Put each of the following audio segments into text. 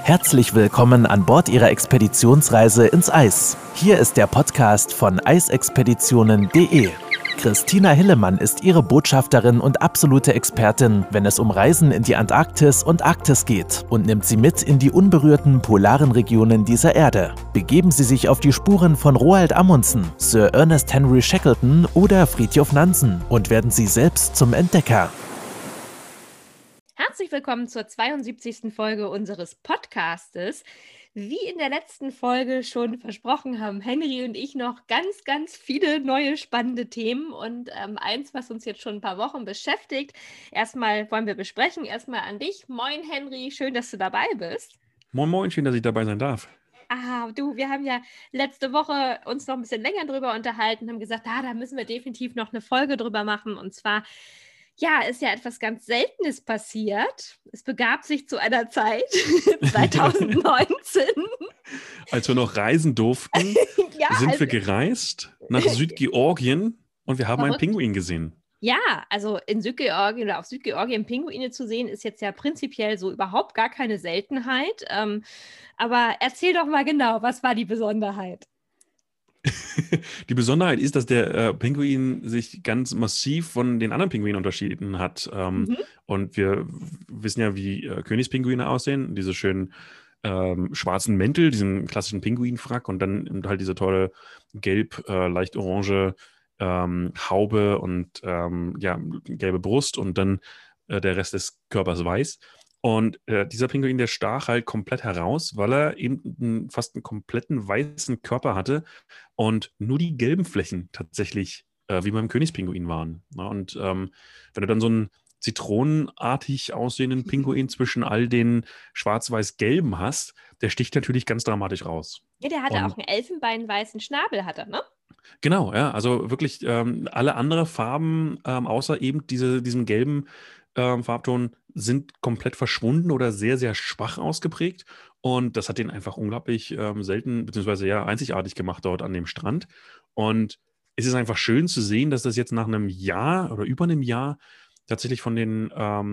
Herzlich willkommen an Bord Ihrer Expeditionsreise ins Eis. Hier ist der Podcast von eisexpeditionen.de. Christina Hillemann ist Ihre Botschafterin und absolute Expertin, wenn es um Reisen in die Antarktis und Arktis geht, und nimmt Sie mit in die unberührten polaren Regionen dieser Erde. Begeben Sie sich auf die Spuren von Roald Amundsen, Sir Ernest Henry Shackleton oder Fridtjof Nansen und werden Sie selbst zum Entdecker. Herzlich willkommen zur 72. Folge unseres Podcastes. Wie in der letzten Folge schon versprochen, haben Henry und ich noch ganz viele neue spannende Themen und eins, was uns jetzt schon ein paar Wochen beschäftigt. Erstmal wollen wir besprechen, erstmal an dich. Moin Henry, schön, dass du dabei bist. Moin, schön, dass ich dabei sein darf. Wir haben ja letzte Woche uns noch ein bisschen länger drüber unterhalten, haben gesagt, da müssen wir definitiv noch eine Folge drüber machen, und zwar ist ja etwas ganz Seltenes passiert. Es begab sich zu einer Zeit, 2019. Als wir noch reisen durften, sind wir gereist nach Südgeorgien und wir haben einen Pinguin gesehen. Ja, also in Südgeorgien oder auf Südgeorgien Pinguine zu sehen, ist jetzt ja prinzipiell so überhaupt gar keine Seltenheit. Aber erzähl doch mal genau, was war die Besonderheit? Die Besonderheit ist, dass der Pinguin sich ganz massiv von den anderen Pinguinen unterschieden hat. Und wir wissen ja, wie Königspinguine aussehen. Diese schönen schwarzen Mäntel, diesen klassischen Pinguinfrack und dann halt diese tolle gelb, leicht orange Haube und gelbe Brust und dann der Rest des Körpers weiß. Und dieser Pinguin, der stach halt komplett heraus, weil er eben fast einen kompletten weißen Körper hatte und nur die gelben Flächen tatsächlich wie beim Königspinguin waren. Ja, und wenn du dann so einen zitronenartig aussehenden Pinguin zwischen all den schwarz-weiß-gelben hast, der sticht natürlich ganz dramatisch raus. Ja, der hatte auch einen elfenbeinweißen Schnabel, hat er, ne? Genau, ja, also wirklich alle anderen Farben, außer eben diesem gelben Farbton, sind komplett verschwunden oder sehr schwach ausgeprägt. Und das hat den einfach unglaublich selten, beziehungsweise einzigartig gemacht dort an dem Strand. Und es ist einfach schön zu sehen, dass das jetzt nach einem Jahr oder über einem Jahr tatsächlich von den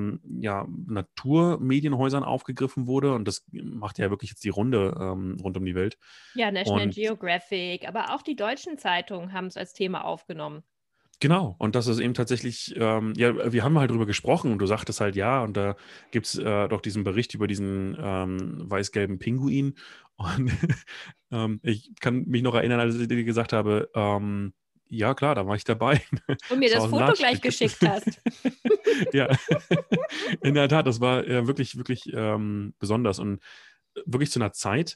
Naturmedienhäusern aufgegriffen wurde. Und das macht ja wirklich jetzt die Runde rund um die Welt. Ja, National Geographic, aber auch die deutschen Zeitungen haben es als Thema aufgenommen. Genau, und das ist eben tatsächlich, wir haben halt drüber gesprochen und du sagtest halt ja, und da gibt es doch diesen Bericht über diesen weiß-gelben Pinguin. Und ich kann mich noch erinnern, als ich dir gesagt habe, ja klar, da war ich dabei. Und mir das Foto gleich geschickt hast. Ja, in der Tat, das war wirklich besonders und wirklich zu einer Zeit,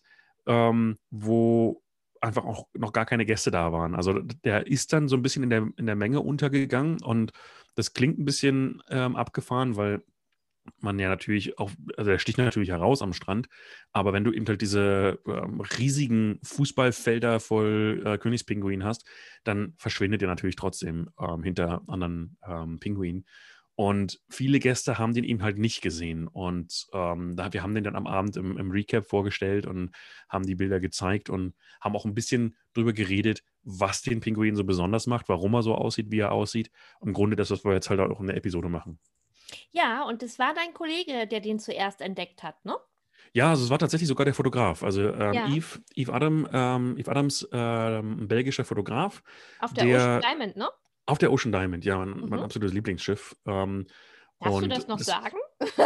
wo einfach auch noch gar keine Gäste da waren. Also der ist dann so ein bisschen in der Menge untergegangen und das klingt ein bisschen abgefahren, weil man ja natürlich auch, also der sticht natürlich heraus am Strand, aber wenn du eben halt diese riesigen Fußballfelder voll Königspinguin hast, dann verschwindet er natürlich trotzdem hinter anderen Pinguinen. Und viele Gäste haben den eben halt nicht gesehen. Und wir haben den dann am Abend im Recap vorgestellt und haben die Bilder gezeigt und haben auch ein bisschen drüber geredet, was den Pinguin so besonders macht, warum er so aussieht, wie er aussieht. Im Grunde das, was wir jetzt halt auch in der Episode machen. Ja, und es war dein Kollege, der den zuerst entdeckt hat, ne? Ja, also es war tatsächlich sogar der Fotograf. Also Yves Adams, ein belgischer Fotograf. Auf der Ocean Diamond, ne? Auf der Ocean Diamond, ja, mein absolutes Lieblingsschiff. Darfst du das noch sagen?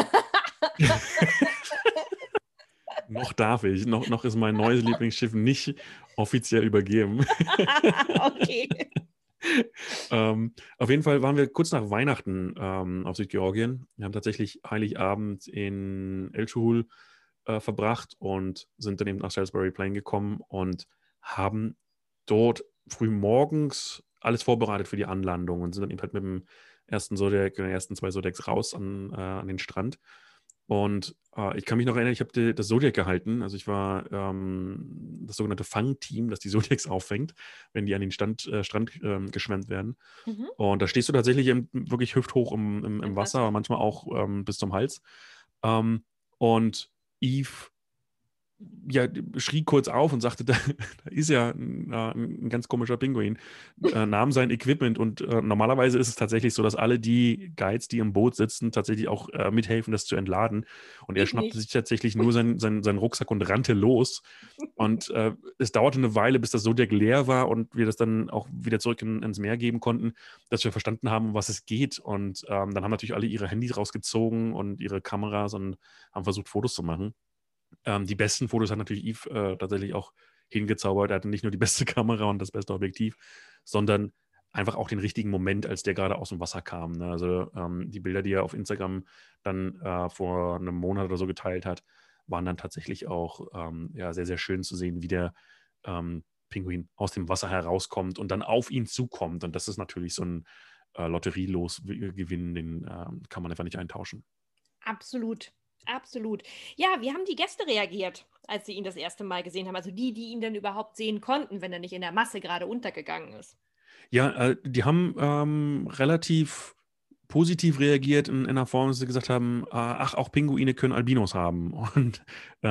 Noch darf ich. Noch ist mein neues Lieblingsschiff nicht offiziell übergeben. Okay. Auf jeden Fall waren wir kurz nach Weihnachten auf Südgeorgien. Wir haben tatsächlich Heiligabend in El-Shuhul verbracht und sind dann eben nach Salisbury Plain gekommen und haben dort früh morgens alles vorbereitet für die Anlandung und sind dann eben halt mit dem ersten Zodiac, den ersten zwei Zodiacs raus an den Strand. Und ich kann mich noch erinnern, ich habe das Zodiac gehalten. Also ich war das sogenannte Fangteam, das die Zodiacs auffängt, wenn die an den Strand geschwemmt werden. Und da stehst du tatsächlich wirklich hüfthoch im Wasser, aber manchmal auch bis zum Hals. Und Yves ja, schrie kurz auf und sagte, da ist ja ein ganz komischer Pinguin, nahm sein Equipment und normalerweise ist es tatsächlich so, dass alle die Guides, die im Boot sitzen, tatsächlich auch mithelfen, das zu entladen. Und er Ich schnappte nicht. sich tatsächlich nur seinen Rucksack und rannte los. Und es dauerte eine Weile, bis das Zodiac leer war und wir das dann auch wieder zurück ins Meer geben konnten, dass wir verstanden haben, um was es geht. Und dann haben natürlich alle ihre Handys rausgezogen und ihre Kameras und haben versucht, Fotos zu machen. Die besten Fotos hat natürlich Yves tatsächlich auch hingezaubert. Er hatte nicht nur die beste Kamera und das beste Objektiv, sondern einfach auch den richtigen Moment, als der gerade aus dem Wasser kam. Ne? Also die Bilder, die er auf Instagram dann vor einem Monat oder so geteilt hat, waren dann tatsächlich auch ja, sehr, sehr schön zu sehen, wie der Pinguin aus dem Wasser herauskommt und dann auf ihn zukommt. Und das ist natürlich so ein Lotterielosgewinn, den kann man einfach nicht eintauschen. Absolut. Absolut. Ja, wie haben die Gäste reagiert, als sie ihn das erste Mal gesehen haben? Also die ihn dann überhaupt sehen konnten, wenn er nicht in der Masse gerade untergegangen ist. Ja, die haben relativ positiv reagiert in einer Form, dass sie gesagt haben, ach, auch Pinguine können Albinos haben. Und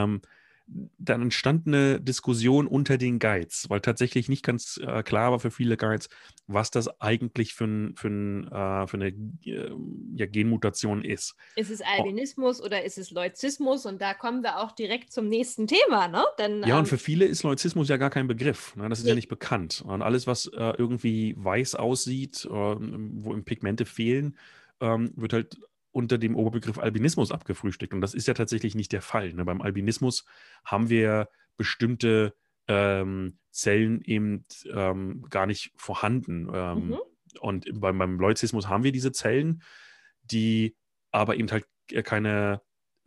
dann entstand eine Diskussion unter den Guides, weil tatsächlich nicht ganz klar war für viele Guides, was das eigentlich für eine ja, Genmutation ist. Ist es Albinismus oder ist es Leuzismus? Und da kommen wir auch direkt zum nächsten Thema, ne? Denn, Ja, und für viele ist Leuzismus ja gar kein Begriff. Ne? Das ist ja nee. nicht bekannt. Und alles, was irgendwie weiß aussieht, wo ihm Pigmente fehlen, wird halt unter dem Oberbegriff Albinismus abgefrühstückt. Und das ist ja tatsächlich nicht der Fall. Ne? Beim Albinismus haben wir bestimmte Zellen eben gar nicht vorhanden. Und beim Leuzismus haben wir diese Zellen, die aber eben halt keine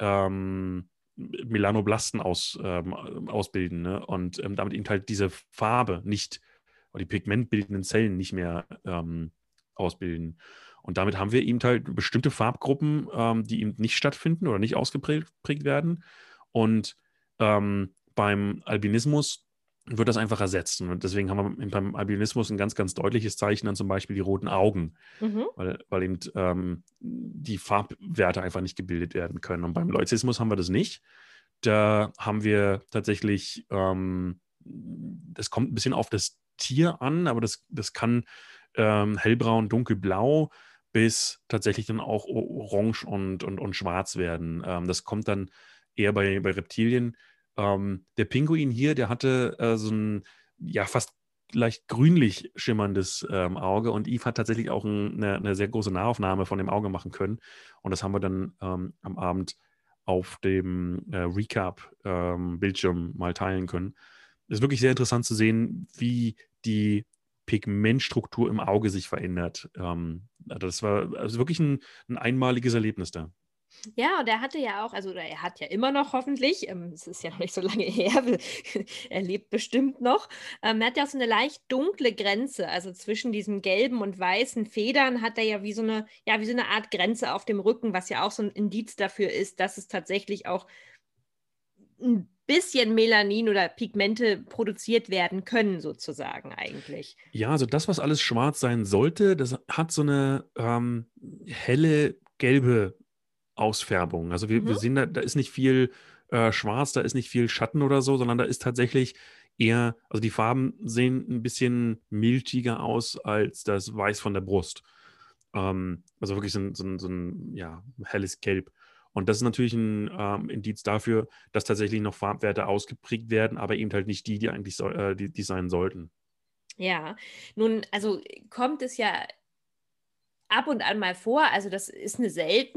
Melanoblasten ausbilden, ne? Und damit eben halt diese Farbe nicht, oder die pigmentbildenden Zellen nicht mehr ausbilden. Und damit haben wir eben halt bestimmte Farbgruppen, die eben nicht stattfinden oder nicht ausgeprägt werden. Und beim Albinismus wird das einfach ersetzt. Und deswegen haben wir beim Albinismus ein ganz, ganz deutliches Zeichen, dann zum Beispiel die roten Augen, weil eben die Farbwerte einfach nicht gebildet werden können. Und beim Leuzismus haben wir das nicht. Da haben wir tatsächlich, das kommt ein bisschen auf das Tier an, aber das kann hellbraun, dunkelblau bis tatsächlich dann auch orange und schwarz werden. Das kommt dann eher bei Reptilien. Der Pinguin hier, der hatte so ein ja fast leicht grünlich schimmerndes Auge und Yves hat tatsächlich auch eine sehr große Nahaufnahme von dem Auge machen können. Und das haben wir dann am Abend auf dem Recap-Bildschirm mal teilen können. Es ist wirklich sehr interessant zu sehen, wie die Pigmentstruktur im Auge sich verändert. Das war also wirklich ein einmaliges Erlebnis da. Ja, und er hatte ja auch, also er hat ja immer noch hoffentlich, es ist ja noch nicht so lange her, er lebt bestimmt noch, er hat ja auch so eine leicht dunkle Grenze, also zwischen diesen gelben und weißen Federn hat er ja wie so eine Art Grenze auf dem Rücken, was ja auch so ein Indiz dafür ist, dass es tatsächlich auch ein bisschen Melanin oder Pigmente produziert werden können, sozusagen eigentlich. Ja, also das, was alles schwarz sein sollte, das hat so eine helle gelbe Ausfärbung. Also wir sehen, da ist nicht viel schwarz, da ist nicht viel Schatten oder so, sondern da ist tatsächlich eher, also die Farben sehen ein bisschen milchiger aus als das Weiß von der Brust. Also wirklich so ein ja, helles Gelb. Und das ist natürlich ein Indiz dafür, dass tatsächlich noch Farbwerte ausgeprägt werden, aber eben halt nicht die eigentlich die sein sollten. Ja, nun, also kommt es ja ab und an mal vor. Also das ist eine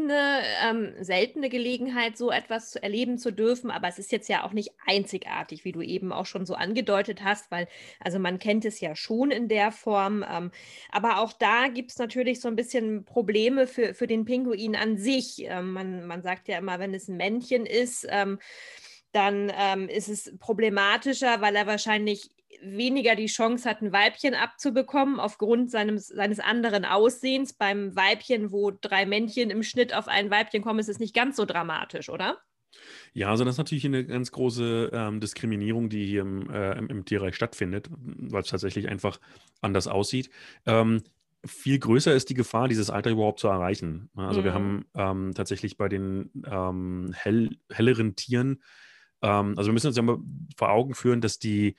seltene Gelegenheit, so etwas erleben zu dürfen. Aber es ist jetzt ja auch nicht einzigartig, wie du eben auch schon so angedeutet hast, weil also man kennt es ja schon in der Form. Aber auch da gibt es natürlich so ein bisschen Probleme für den Pinguin an sich. Man sagt ja immer, wenn es ein Männchen ist, dann ist es problematischer, weil er wahrscheinlich weniger die Chance hat, ein Weibchen abzubekommen aufgrund seines anderen Aussehens. Beim Weibchen, wo 3 Männchen im Schnitt auf ein Weibchen kommen, ist es nicht ganz so dramatisch, oder? Ja, also das ist natürlich eine ganz große Diskriminierung, die hier im Tierreich stattfindet, weil es tatsächlich einfach anders aussieht. Viel größer ist die Gefahr, dieses Alter überhaupt zu erreichen. Also wir haben tatsächlich bei den helleren Tieren Also wir müssen uns ja mal vor Augen führen, dass die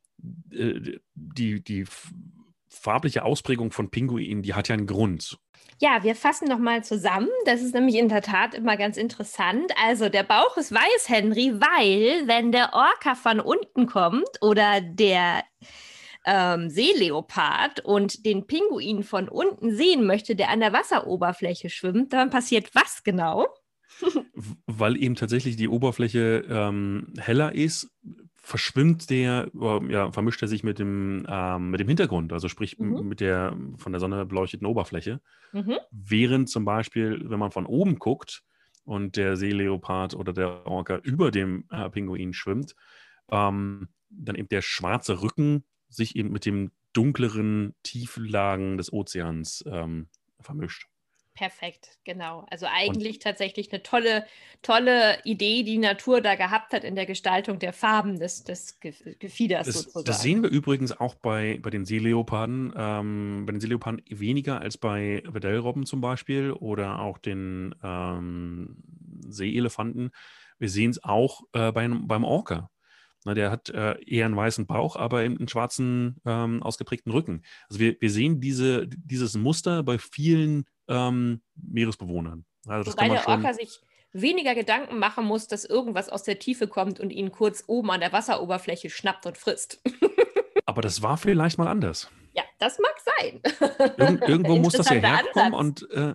farbliche Ausprägung von Pinguinen, die hat ja einen Grund. Ja, wir fassen nochmal zusammen. Das ist nämlich in der Tat immer ganz interessant. Also der Bauch ist weiß, Henry, weil wenn der Orca von unten kommt oder der Seeleopard und den Pinguin von unten sehen möchte, der an der Wasseroberfläche schwimmt, dann passiert was genau? Weil eben tatsächlich die Oberfläche heller ist, verschwimmt vermischt er sich mit dem Hintergrund, also sprich mit der von der Sonne beleuchteten Oberfläche. Während zum Beispiel, wenn man von oben guckt und der Seeleopard oder der Orca über dem Pinguin schwimmt, dann eben der schwarze Rücken sich eben mit dem dunkleren Tieflagen des Ozeans vermischt. Perfekt, genau. Also eigentlich tatsächlich eine tolle Idee, die Natur da gehabt hat in der Gestaltung der Farben des Gefieders sozusagen. Das sehen wir übrigens auch bei den Seeleoparden. Bei den Seeleoparden weniger als bei Weddellrobben zum Beispiel oder auch den Seeelefanten. Wir sehen es auch beim Orca. Na, der hat eher einen weißen Bauch, aber eben einen schwarzen, ausgeprägten Rücken. Also wir sehen dieses Muster bei vielen Meeresbewohnern. Also das Wobei kann man der Orca sich weniger Gedanken machen muss, dass irgendwas aus der Tiefe kommt und ihn kurz oben an der Wasseroberfläche schnappt und frisst. Aber das war vielleicht mal anders. Ja, das mag sein. Irgendwo muss das ja herkommen Ansatz. und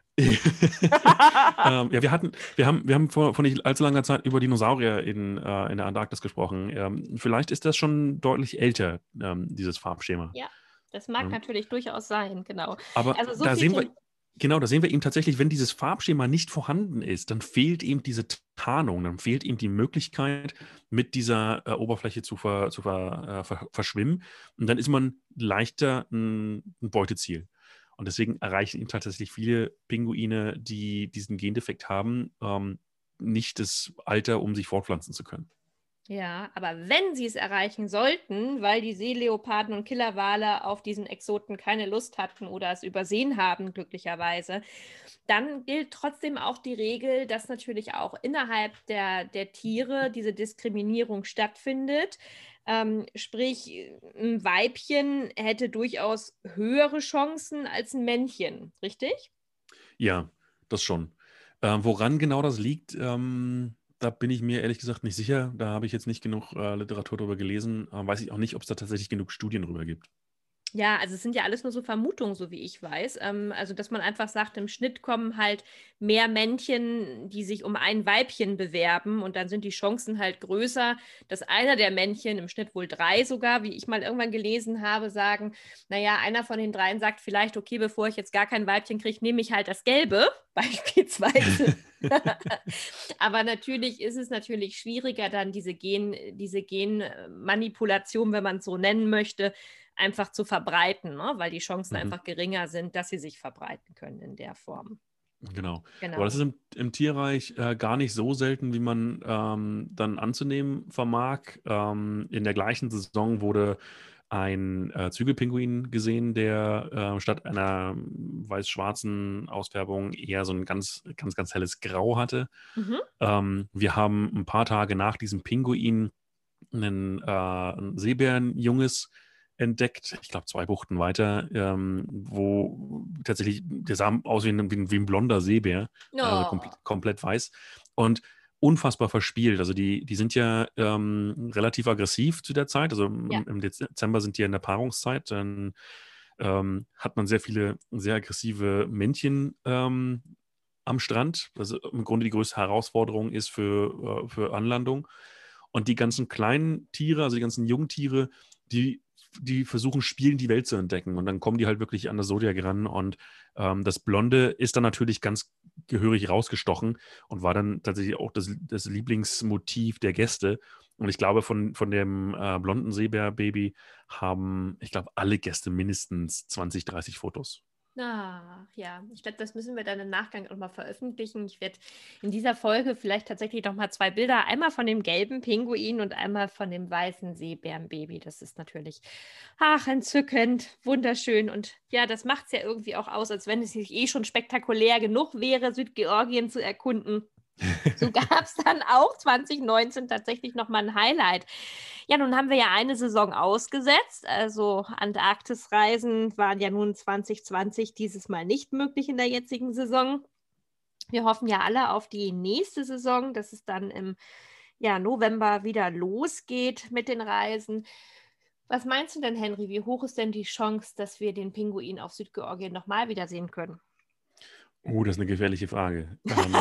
wir haben vor nicht allzu langer Zeit über Dinosaurier in der Antarktis gesprochen. Vielleicht ist das schon deutlich älter, dieses Farbschema. Ja, das mag natürlich durchaus sein, genau. Aber also so da viel sehen wir eben tatsächlich, wenn dieses Farbschema nicht vorhanden ist, dann fehlt eben diese Tarnung, dann fehlt eben die Möglichkeit, mit dieser Oberfläche zu verschwimmen. Und dann ist man leichter ein Beuteziel. Und deswegen erreichen ihn tatsächlich viele Pinguine, die diesen Gendefekt haben, nicht das Alter, um sich fortpflanzen zu können. Ja, aber wenn sie es erreichen sollten, weil die Seeleoparden und Killerwale auf diesen Exoten keine Lust hatten oder es übersehen haben, glücklicherweise, dann gilt trotzdem auch die Regel, dass natürlich auch innerhalb der Tiere diese Diskriminierung stattfindet. Sprich, ein Weibchen hätte durchaus höhere Chancen als ein Männchen, richtig? Ja, das schon. Woran genau das liegt, da bin ich mir ehrlich gesagt nicht sicher. Da habe ich jetzt nicht genug Literatur darüber gelesen. Weiß ich auch nicht, ob es da tatsächlich genug Studien darüber gibt. Ja, also es sind ja alles nur so Vermutungen, so wie ich weiß. Also, dass man einfach sagt, im Schnitt kommen halt mehr Männchen, die sich um ein Weibchen bewerben und dann sind die Chancen halt größer, dass einer der Männchen, im Schnitt wohl 3 sogar, wie ich mal irgendwann gelesen habe, sagen, naja, einer von den 3 sagt vielleicht, okay, bevor ich jetzt gar kein Weibchen kriege, nehme ich halt das Gelbe, beispielsweise. Aber natürlich ist es natürlich schwieriger, dann diese Genmanipulation, wenn man es so nennen möchte, einfach zu verbreiten, ne? Weil die Chancen einfach geringer sind, dass sie sich verbreiten können in der Form. Genau. Aber das ist im Tierreich gar nicht so selten, wie man dann anzunehmen vermag. In der gleichen Saison wurde ein Zügelpinguin gesehen, der statt einer weiß-schwarzen Ausfärbung eher so ein ganz, ganz, ganz helles Grau hatte. Wir haben ein paar Tage nach diesem Pinguin ein Seebärenjunges entdeckt, ich glaube 2 Buchten weiter, wo tatsächlich, der sah aus wie ein blonder Seebär, also komplett weiß und unfassbar verspielt. Also die sind ja relativ aggressiv zu der Zeit, also im Dezember sind die ja in der Paarungszeit, dann hat man sehr viele sehr aggressive Männchen am Strand, also im Grunde die größte Herausforderung ist für Anlandung. Und die ganzen kleinen Tiere, also die ganzen Jungtiere, die versuchen, spielend die Welt zu entdecken. Und dann kommen die halt wirklich an das Zodiac ran. Und das Blonde ist dann natürlich ganz gehörig rausgestochen und war dann tatsächlich auch das Lieblingsmotiv der Gäste. Und ich glaube, von dem blonden Seebär-Baby haben, ich glaube, alle Gäste mindestens 20, 30 Fotos. Ach ja, ich glaube, das müssen wir dann im Nachgang nochmal veröffentlichen. Ich werde in dieser Folge vielleicht tatsächlich nochmal 2 Bilder, einmal von dem gelben Pinguin und einmal von dem weißen Seebärenbaby. Das ist natürlich, entzückend, wunderschön. Und ja, das macht es ja irgendwie auch aus, als wenn es nicht schon spektakulär genug wäre, Südgeorgien zu erkunden. So gab es dann auch 2019 tatsächlich nochmal ein Highlight. Ja, nun haben wir ja eine Saison ausgesetzt. Also Antarktisreisen waren ja nun 2020 dieses Mal nicht möglich in der jetzigen Saison. Wir hoffen ja alle auf die nächste Saison, dass es dann im November wieder losgeht mit den Reisen. Was meinst du denn, Henry? Wie hoch ist denn die Chance, dass wir den Pinguin auf Südgeorgien nochmal wiedersehen können? Das ist eine gefährliche Frage.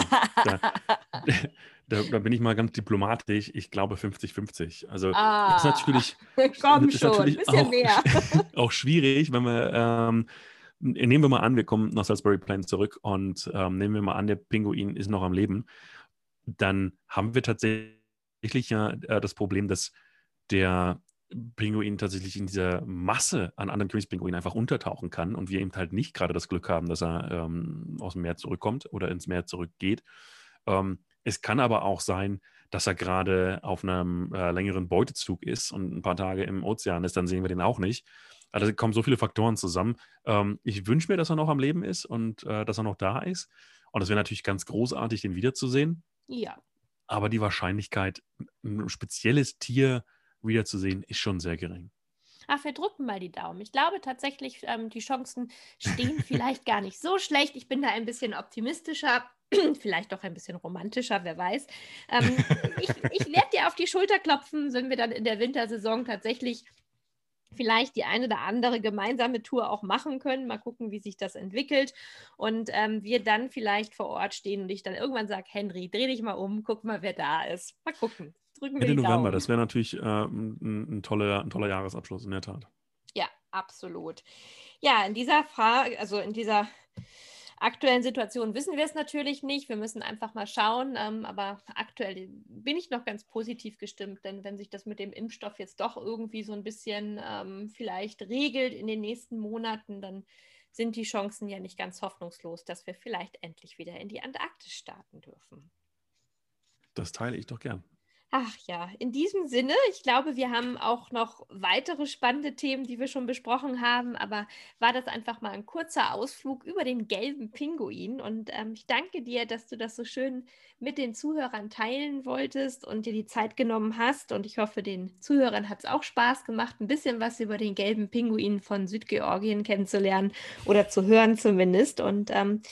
Da bin ich mal ganz diplomatisch. Ich glaube 50-50. Also das ist natürlich, komm ist schon, natürlich ein bisschen mehr. auch schwierig, wenn wir, nehmen wir mal an, wir kommen nach Salisbury Plain zurück und nehmen wir mal an, der Pinguin ist noch am Leben, dann haben wir tatsächlich ja das Problem, dass der Pinguin tatsächlich in dieser Masse an anderen Königspinguinen einfach untertauchen kann und wir eben halt nicht gerade das Glück haben, dass er aus dem Meer zurückkommt oder ins Meer zurückgeht. Es kann aber auch sein, dass er gerade auf einem längeren Beutezug ist und ein paar Tage im Ozean ist, dann sehen wir den auch nicht. Also da kommen so viele Faktoren zusammen. Ich wünsche mir, dass er noch am Leben ist und dass er noch da ist. Und es wäre natürlich ganz großartig, den wiederzusehen. Ja. Aber die Wahrscheinlichkeit, ein spezielles Tier wiederzusehen, ist schon sehr gering. Ach, wir drücken mal die Daumen. Ich glaube tatsächlich, die Chancen stehen vielleicht gar nicht so schlecht. Ich bin da ein bisschen optimistischer, vielleicht doch ein bisschen romantischer, wer weiß. Ich werde dir auf die Schulter klopfen, wenn wir dann in der Wintersaison tatsächlich vielleicht die eine oder andere gemeinsame Tour auch machen können. Mal gucken, wie sich das entwickelt. Und wir dann vielleicht vor Ort stehen und ich dann irgendwann sage, Henry, dreh dich mal um, guck mal, wer da ist. Mal gucken. Ende November, das wäre natürlich ein toller Jahresabschluss, in der Tat. Ja, absolut. Ja, in dieser Frage, also in dieser aktuellen Situation wissen wir es natürlich nicht. Wir müssen einfach mal schauen. Aber aktuell bin ich noch ganz positiv gestimmt, denn wenn sich das mit dem Impfstoff jetzt doch irgendwie so ein bisschen vielleicht regelt in den nächsten Monaten, dann sind die Chancen ja nicht ganz hoffnungslos, dass wir vielleicht endlich wieder in die Antarktis starten dürfen. Das teile ich doch gern. Ach ja, in diesem Sinne, ich glaube, wir haben auch noch weitere spannende Themen, die wir schon besprochen haben, aber war das einfach mal ein kurzer Ausflug über den gelben Pinguin und ich danke dir, dass du das so schön mit den Zuhörern teilen wolltest und dir die Zeit genommen hast und ich hoffe, den Zuhörern hat es auch Spaß gemacht, ein bisschen was über den gelben Pinguin von Südgeorgien kennenzulernen oder zu hören zumindest und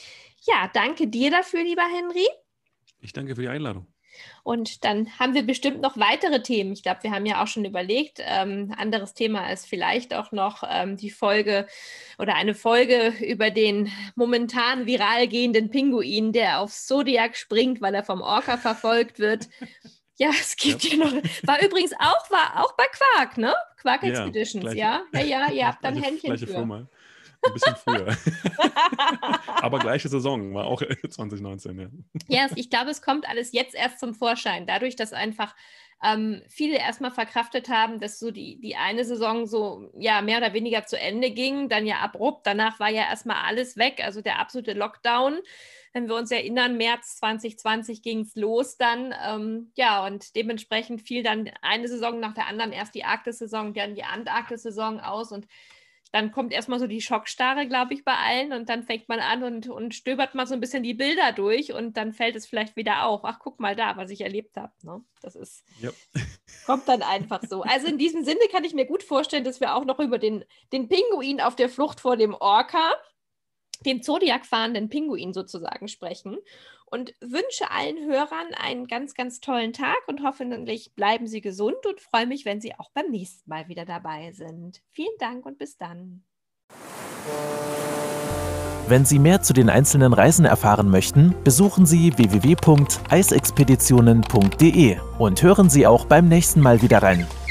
danke dir dafür, lieber Henry. Ich danke für die Einladung. Und dann haben wir bestimmt noch weitere Themen. Ich glaube, wir haben ja auch schon überlegt, anderes Thema ist vielleicht auch noch die Folge oder eine Folge über den momentan viral gehenden Pinguin, der auf Zodiac springt, weil er vom Orca verfolgt wird. Ja, es gibt ja noch, war übrigens auch bei Quark, ne? Quark Expeditions, ja, ihr habt dann Händchen für. Firma. Ein bisschen früher. Aber gleiche Saison, war auch 2019, ja. Ja, ich glaube, es kommt alles jetzt erst zum Vorschein. Dadurch, dass einfach viele erstmal verkraftet haben, dass so die eine Saison so mehr oder weniger zu Ende ging, dann ja abrupt. Danach war ja erstmal alles weg, also der absolute Lockdown. Wenn wir uns erinnern, März 2020 ging es los dann. Und dementsprechend fiel dann eine Saison nach der anderen, erst die Arktis-Saison, dann die Antarktis-Saison aus und dann kommt erstmal so die Schockstarre, glaube ich, bei allen und dann fängt man an und stöbert mal so ein bisschen die Bilder durch und dann fällt es vielleicht wieder auf. Ach, guck mal da, was ich erlebt habe. Ne? Das ist, kommt dann einfach so. Also in diesem Sinne kann ich mir gut vorstellen, dass wir auch noch über den Pinguin auf der Flucht vor dem Orca, dem Zodiac fahrenden Pinguin sozusagen sprechen und wünsche allen Hörern einen ganz, ganz tollen Tag und hoffentlich bleiben Sie gesund und freue mich, wenn Sie auch beim nächsten Mal wieder dabei sind. Vielen Dank und bis dann. Wenn Sie mehr zu den einzelnen Reisen erfahren möchten, besuchen Sie www.eisexpeditionen.de und hören Sie auch beim nächsten Mal wieder rein.